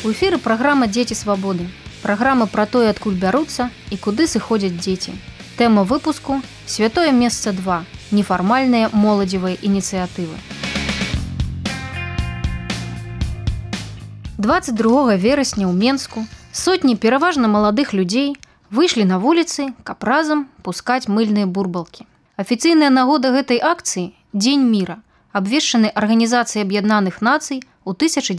У эфіры праграма «Дзеці свабоды». Праграма пра тое, адкуль бяруцца і куды сыходзяць дзеці. Тэма выпуску «Святое месца 2. Нефармальныя моладзевыя ініцыятывы». 22 верасня ў Менску сотні пераважна маладых людзей выйшлі на вуліцы, каб разам пускаць мыльныя бурбалкі. Афіцыйная нагода гэтай акцыі – Дзень міра, абвешчаны Арганізацыяй Аб'яднаных Нацый у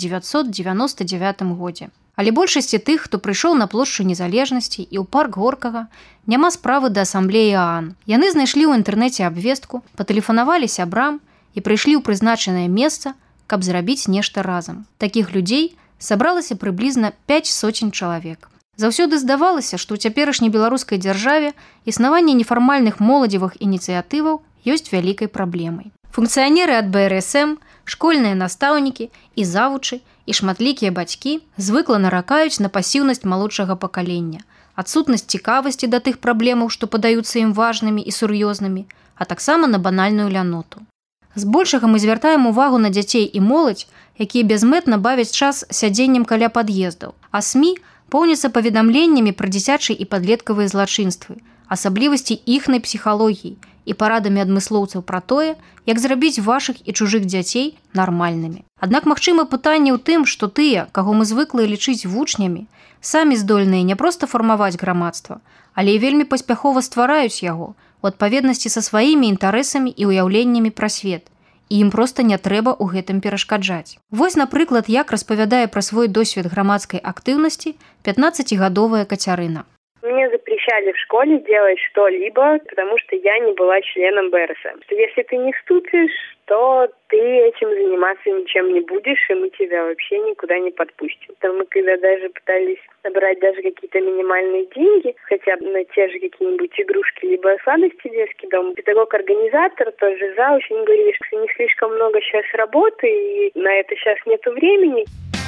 1999 годзе. Але большасці тых, хто прыйшоў на плошчу Незалежнасці і ў парк Горкага, няма справы да асамблеі ААН. Яны знайшлі ў інтэрнэце абвестку, патэлефанавалі сябрам і прыйшлі ў прызначанае месца, каб зрабіць нешта разам. Такіх людзей сабралася прыблізна 5 сотень чалавек. Заўсёды здавалася, што ў цяперашняй беларускай дзяржаве існаванне нефармальных моладзевых ініцыятываў ёсць вялікай праблемай. Функцыянеры ад БРСМ, школьныя настаўнікі і завучы і шматлікія бацькі звыкла наракаюць на пасіўнасць малодшага пакалення, адсутнасць цікавасці да тых праблемаў, што падаюцца ім важнымі і сур'ёзнымі, а таксама на банальную ляноту. Збольшага мы звяртаем увагу на дзяцей і моладзь, якія бязмэтна бавяць час сядзеннем каля пад'ездаў, а СМІ поўняцца паведамленнямі пра дзіцячыя і падлеткавыя злачынствы, асаблівасці іхнай псіхалогіі і парадамі адмыслоўцаў пра тое, як зрабіць вашых і чужых дзяцей нармальнымі. Аднак магчыма пытанне ў тым, што тыя, каго мы звыклыя лічыць вучнямі, самі здольныя не проста фармаваць грамадства, але і вельмі паспяхова ствараюць яго у адпаведнасці са сваімі інтарэсамі і ўяўленнямі пра свет. І ім проста не трэба ў гэтым перашкаджаць. Вось, напрыклад, як распавядае пра свой досвед грамадскай актыўнасці 15-гадовая Кацярына. Мне запрещали в школе делать что-либо, потому что я не была членом БРСМ. Если ты не вступишь, то ты этим заниматься ничем не будешь, и мы тебя вообще никуда не подпустим. Там мы когда даже пытались собрать даже какие-то минимальные деньги, хотя бы на те же какие-нибудь игрушки, либо сладости детский дом. Педагог-организатор тоже за очень говорили, что не слишком много сейчас работы, и на это сейчас нету времени.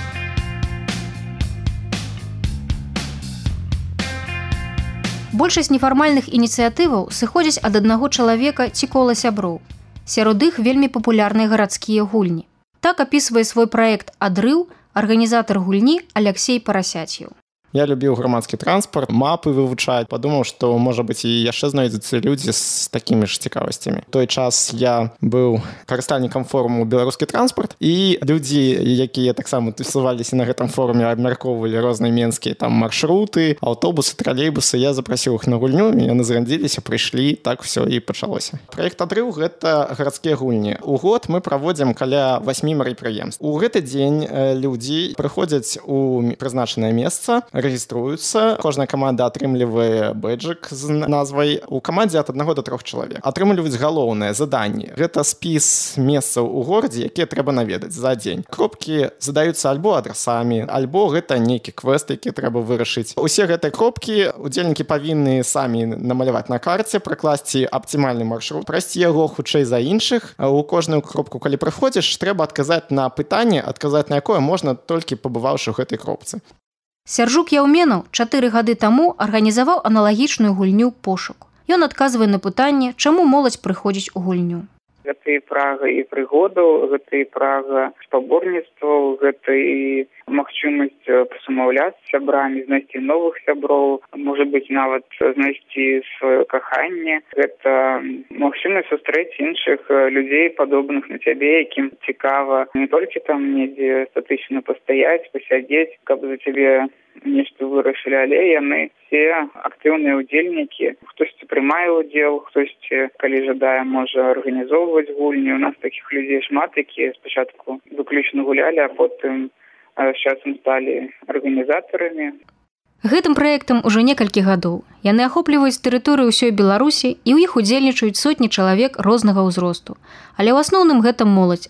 Большасць нефармальных ініцыятываў сыходзяць ад аднаго чалавека ці кола сяброў. Сярод іх вельмі папулярныя гарадскія гульні. Так апісвае свой праект «Адрыў» арганізатар гульні Аляксей Парасяцьеў. Я любіў грамадскі транспарт, мапы вывучаць, падумаў, што, можа быць, і яшчэ знойдзецца людзі з такімі ж цікавасцямі. У той час я быў карыстальнікам форуму «Беларускі транспарт», і людзі, якія таксама тусаваліся на гэтым форуме, абмяркоўвалі розныя менскія там маршруты, аўтобусы, тралейбусы. Я запрасіў іх на гульню, яны згадзіліся, прыйшлі, так все і пачалося. Праект «Адрыў» – гэта гарадскія гульні. У год мы праводзім каля 8 мерапрыемств. У гэты дзень людзі прыходзяць у прызначанае месца, рэгіструюцца. Кожная каманда атрымлівае бэджык з назвай. У камандзе ад 1 до 3 чалавек. Атрымліваюць галоўнае заданне. Гэта спіс месцаў у горадзе, якія трэба наведаць за дзень. Кропкі задаюцца альбо адрасамі, альбо гэта нейкі квест, які трэба вырашыць. Усе гэтыя кропкі удзельнікі павінны самі намаляваць на карце, пракласці аптымальны маршрут, прайсці яго хутчэй за іншых. У кожную кропку, калі прыходзіш, трэба адказаць на пытанне, адказаць на якое можна толькі пабываўшы ў гэтай кропцы. Сяржук Яўменаў 4 гады таму арганізаваў аналагічную гульню «Пошук». Ён адказвае на пытанне, чаму моладзь прыходзіць у гульню. Гэта і прага і прыгоду, гэта і прага спаборніцтваў, гэта і магчымасць пасумаўляцца з сябрамі, знайсці новых сяброў, можа быць, нават знайсці сваё каханне. Гэта магчымасць сустрэць іншых людзей, падобных на цябе, якім цікава не толькі там недзе статычна пастаяць, пасядзець, каб за цябе нешта вырашылі, але яны все актыўныя удзельнікі. Хтосьці прымае ўдзел, хтосьці, калі жадае, можа арганізоўваць гульні. У нас такіх людзей шмат, якія спачатку выключна гулялі, а потым з часам сталі арганізатарамі. Гэтым праектам ужо некалькі гадоў. Яны ахопліваюць тэрыторыю ўсёй Беларусі, і ў іх удзельнічаюць сотні чалавек рознага ўзросту. Але ў асноўным гэта моладзь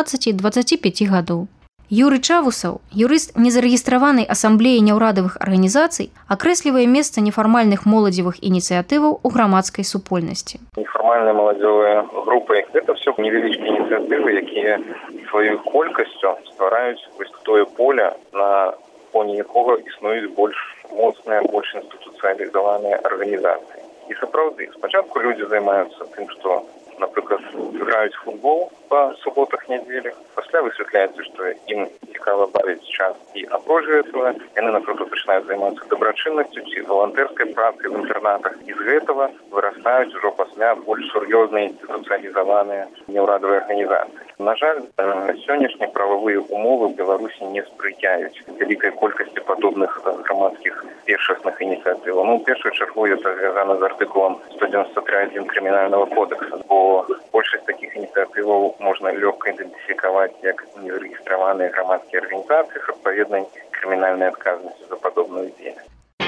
16-25 гадоў. Юрый Чавусаў, юрыст незарэгістраванай асамблеі няўрадавых арганізацый, акрэслівае месца нефармальных моладзевых ініцыятываў у грамадскай супольнасці. Нефармальныя моладзевыя групы – гэта все невялічкія ініцыятывы, якія сваёй колькасцю ствараюць тое поле, на фоне якога існуюць больш моцныя, больш інстытуцыялізаваныя арганізацыі. І сапраўды, спачатку людзі займаюцца тым, што напрыклад, граюць футбол па суботах-нядзелях, пасля высвятляецца, што ім цікава бавіць час і апроч гэтага яны, напрыклад, пачынаюць займацца дабрачыннасцю ці валантэрскай працай в інтэрнатах, і з гэтага вырастаюць ужо пасля больш сур'ёзныя інстытуцыялізаваныя неўрадавыя арганізацыі. На жаль, сённяшнія прававыя умовы ў Беларусі не спрыяюць вялікай колькасці падобных грамадскіх першасных ініцыятываў. Ну, у першую чаргу это звязана з артыкулам 193.1 крымінальнага кодекса, бо большасць такіх ініцыятываў можна лёгка ідэнтыфікаваць як незарэгістраваныя грамадскія арганізацыі з адпаведнай крымінальнай адказнасцю за падобную дзейнасць.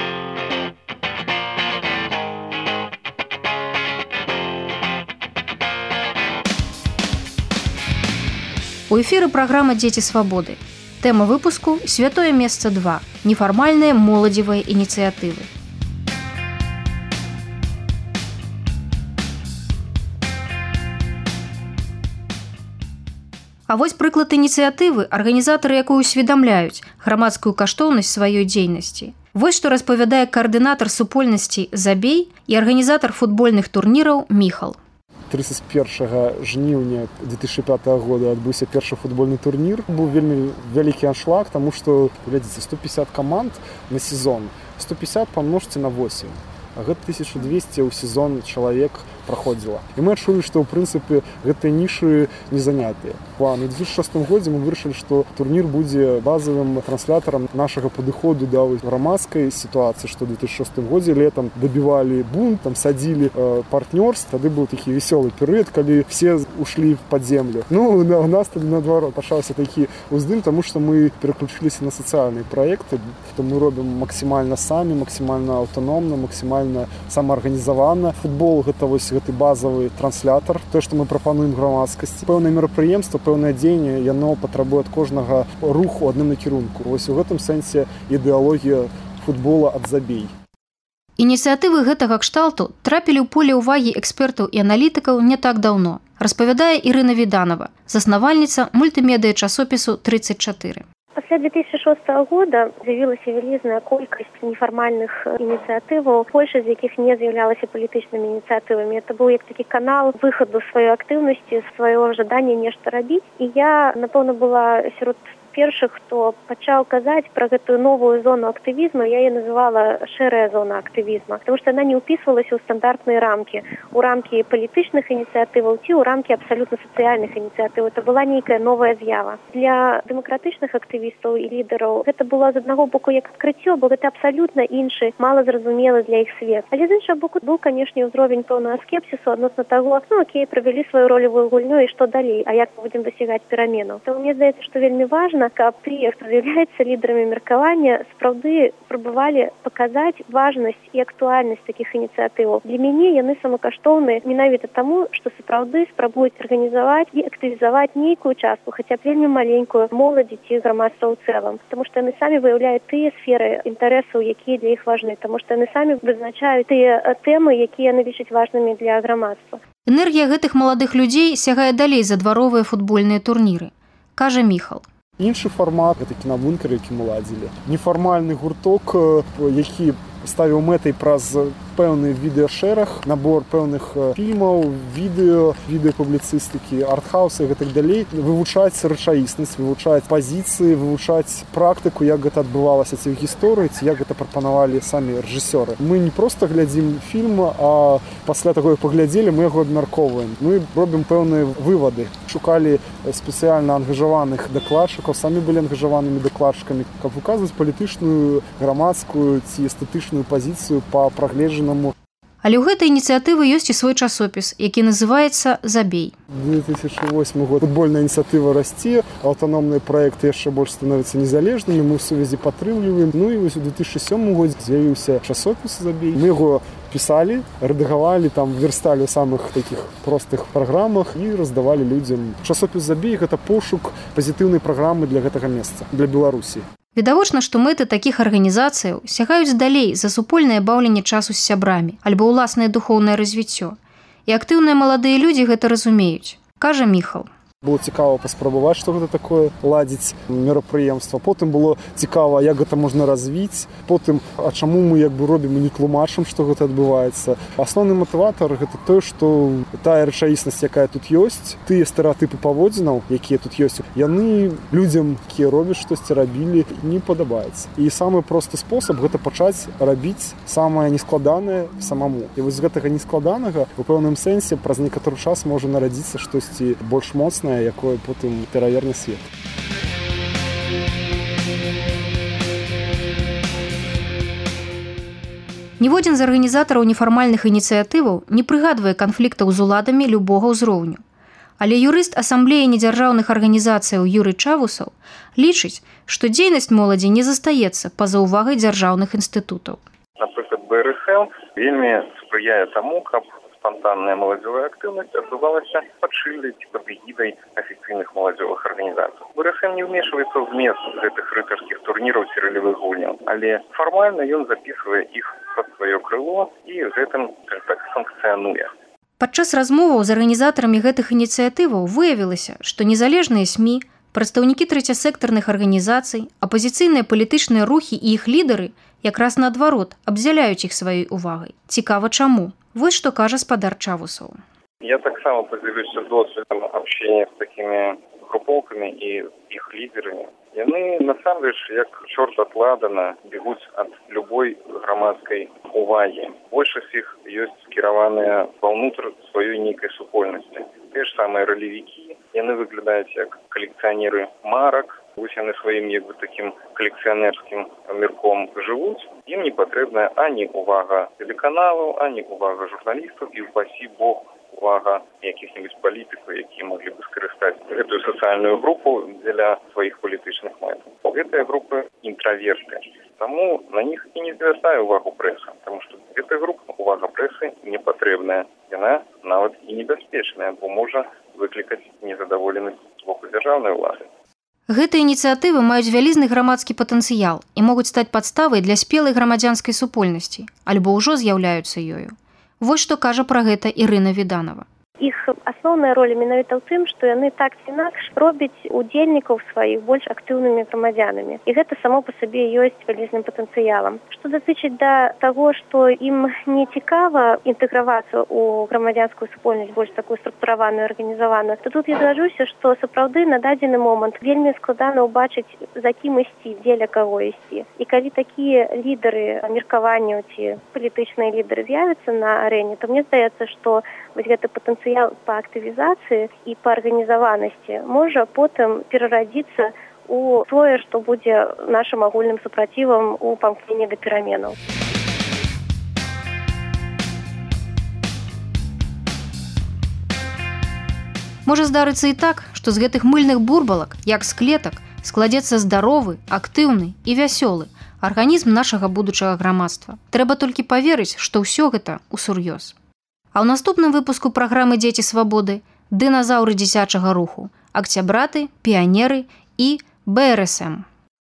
У эфіры праграма «Дзеці свабоды». Тэма выпуску «Святое месца 2. Нефармальныя моладзевыя ініцыятывы». А вось прыклад ініцыятывы, арганізатары якой усведамляюць грамадскую каштоўнасць сваёй дзейнасці. Вось што распавядае каардынатар супольнасці «Забей» і арганізатар футбольных турніраў Міхал. 31 жніўня 2005 года адбыўся першы футбольны турнір. Быў вельмі вялікі аншлаг, таму што, глядзіце, 150 каманд на сезон. 150 памножце на 8. А гэта 1200 ў сезон чалавек праходзіла. І мы адчулі, што ў прынцыпе гэтыя нішы не занятыя. У 2006 годзе мы вырашылі, што турнір будзе базавым транслятарам нашага падыходу да грамадскай сітуацыі, што ў 2006 годзе летам дабівалі бунт, там садзілі партнёрств. Тады быў такі весёлы перыяд, калі все ушлі пад землю. Ну, у нас тады наадварот пачаўся такі ўздым, таму што мы пераключыліся на сацыяльныя праекты, што мы робім максімальна самі, максімальна аўтаномна, максімальна самаарганізавана. Футбол гэта вось гэты базавы транслятар, тое, што мы прапануем грамадскасці. Пэўнае мерапрыемства, пэўнае дзеянне, яно патрабуе ад кожнага руху адным накірунку. Вось у гэтым сэнсе ідэалогія футбола ад «Забей». Ініцыятывы гэтага кшталту трапілі ў поле ўвагі экспертаў і аналітыкаў не так даўно, распавядае Ірына Віданова, заснавальніца мультымедыя часопісу 34. Пасля 2006 года з'явілася вялізная колькасць нефармальных ініцыятываў, большасць з якіх не з'яўлялася палітычнымі ініцыятывамі. Это быў як такі канал выхаду сваёй актыўнасці, свайго жадання нешта рабіць. І я, напэўна, была сярод першых, хто пачаў казаць пра гэтую новую зону актывізму. Я яе называла шэрая зона актывізма, потому што яна не ўпісвалася ў стандартныя рамкі, у рамкі палітычных ініцыятываў ці ў рамкі абсалютна сацыяльных ініцыятыў. Это была нейкая новая з'ява. Для дэмакратычных актывістаў і лідараў гэта было з аднаго боку як адкрыццё, бо гэта абсалютна іншы, малазразумелы для іх свет. Але з іншага боку быў, канешне, ўзровень пэўнага скепсісу адносна таго, окей, правялі сваю ролевую гульню і што далей, а як мы будзем дасягаць пераменаў. Таму мне здаецца, што вельмі важна, каб тыя, хто з'яўляецца лідарамі меркавання, спраўды спрабавалі паказаць важнасць і актуальнасць такіх ініцыятываў. Для мяне яны самакаштоўныя менавіта таму, што сапраўды спрабуюць арганізаваць і актывізаваць нейкую частку, хаця б вельмі маленькую моладзі ці грамадства ў цэлым. Таму што яны самі выяўляюць тыя сферы інтарэсаў, якія для іх важны, таму што яны самі вызначаюць тыя тэмы, якія яны лічаць важнымі для грамадства. Энергія гэтых маладых людзей сягае далей за дваровыя футбольныя турніры, кажа Міхал. Іншы фармат – гэта кінабункер, які мы ладзілі. Нефармальны гурток, які ставіў мэтай праз пэўны відэашэраг, набор пэўных фільмаў, відэапубліцыстыкі, артхаусы і гэтак далей, вывучаць рэчаіснасць, вывучаць пазіцыі, вывучаць практыку, як гэта адбывалася ці ў гісторыі, ці як гэта прапанавалі самі рэжысёры. Мы не проста глядзім фільм, а пасля таго, як паглядзелі, мы яго абмяркоўваем. Мы робім пэўныя вывады. Шукалі спецыяльна ангажаваных дакладчыкаў, самі былі ангажаванымі дакладчыкамі, каб выказваць палітычную, грамадскую ці эстэтычную пазіцыю па прагледжанаму. Але ў гэтай ініцыятывы ёсць і свой часопіс, які называецца «Забей». 2008 год. Футбольная ініцыятыва расце, аўтаномныя праекты яшчэ больш становяцца незалежнымі, мы ў сувязі падтрымліваем. Ну і вось у 2007 годзе з'явіўся часопіс «Забей». Мы яго пісалі, рэдагавалі, там версталі ў самых такіх простых праграмах і раздавалі людзям. Часопіс «Забей» – гэта пошук пазітыўнай праграмы для гэтага месца, для Беларусі. Відавочна, што мэты такіх арганізацыяў сягаюць далей за супольнае баўленне часу з сябрамі альбо ўласнае духоўнае развіццё. І актыўныя маладыя людзі гэта разумеюць, кажа Міхал. Было цікава паспрабаваць, што гэта такое ладзіць мерапрыемства. Потым было цікава, як гэта можна развіць. Потым, а чаму мы робім і не тлумачым, што гэта адбываецца. Асноўны матыватар гэта тое, што тая рэчаіснасць, якая тут ёсць, тыя стэрэатыпы паводзінаў, якія тут ёсць, яны людзям, якія робяць штосьці, рабілі, не падабаецца. І самы просты спосаб гэта пачаць рабіць самае нескладанае самому. І вось з гэтага нескладанага у пэўным сэнсе праз некаторы час можа нарадзіцца штосьці больш моцнае, якое потым пераверне свет. Ніводзін з арганізатараў нефармальных ініцыятываў не прыгадвае канфліктаў з уладамі любога ўзроўню. Але юрыст Асамблеі недзяржаўных арганізацыяў Юрый Чавусаў лічыць, што дзейнасць моладзі не застаецца па-за увагай дзяржаўных інстытутаў. Напрыклад, БРСМ вельмі спрыяе таму, каб спонтанная маладзёвая актыўнасць адбывалася пад шыльдай ці пад эгідай афіцыйных маладзёвых арганізацый. БРСМ не ўмешваецца ў змест гэтых рыцарскіх турніраў ці ролевых гульняў, але фармальна ён запісвае іх пад сваё крыло і гэтым так санкцыянуе. Падчас размоваў з арганізатарамі гэтых ініцыятываў выявілася, што незалежныя СМІ, прадстаўнікі трэцясектарных арганізацый, апазіцыйныя палітычныя рухі і іх лідары якраз наадварот абдзяляюць іх сваёй увагай. Цікава чаму? Вось што кажа спадар Чавусаў. Я таксама подзялюся досведам общения с такими групоўкамі і іх лідерамі. Яны, насамрэч, як чорт ад ладана, бегуць ад любой грамадскай увагі. Большасць іх ёсць скіраваныя паўнутр сваёй нейкай супольнасці. Те ж самыя ралевікі, яны выглядаюць як калекцыянеры марак, вось яны сваім такім калекцыянерскім мірком жывуць. Ім не патрэбная ані увага тэлеканалаў, ані увага журналістаў і, упасі Бог, увага якіх-небудзь палітыкаў, якія маглі бы скарыстаць гэтую сацыяльную групу для сваіх палітычных мэтаў. Гэтыя групы інтраверты. Таму на них і не звяртае увагу прэса, таму што гэтая група увага прэсы не патрэбная. Яна нават і небяспечная, бо можа выклікаць незадаволенасць з боку дзяржаўнай улады. Гэтыя ініцыятывы маюць вялізны грамадскі патэнцыял і могуць стаць падставай для спелай грамадзянскай супольнасці, альбо ўжо з'яўляюцца ёю. Вось што кажа пра гэта Ірына Віданова. Іх асноўная роля менавіта ў тым, што яны так ці інакш робяць удзельнікаў сваіх больш актыўнымі грамадзянамі. І гэта само па сабе ёсць вялізным патэнцыялам. Што датычыць да таго, што ім не цікава інтэгравацца ў грамадзянскую супольнасць больш такую структураваную, арганізаваную, то тут я згаджуся, што сапраўды на дадзены момант вельмі складана ўбачыць, за кім ісці, дзеля каго ісці. І калі такія лідары меркаванняў ці палітычныя лідары з'явяцца на арэне, то мне здаецца, што вось гэты патэнцыял па актывізацыі і па арганізаванасці можа потым перарадзіцца ў тое, што будзе нашым агульным супрацівам у памкненні да пераменаў. Можа здарыцца і так, што з гэтых мыльных бурбалак, як з клетак, складзецца здаровы, актыўны і вясёлы арганізм нашага будучага грамадства. Трэба толькі паверыць, што ўсё гэта ўсур'ёз. А ў наступным выпуску праграмы «Дзеці свабоды» дыназаўры дзіцячага руху, акцябраты, піянеры і БРСМ.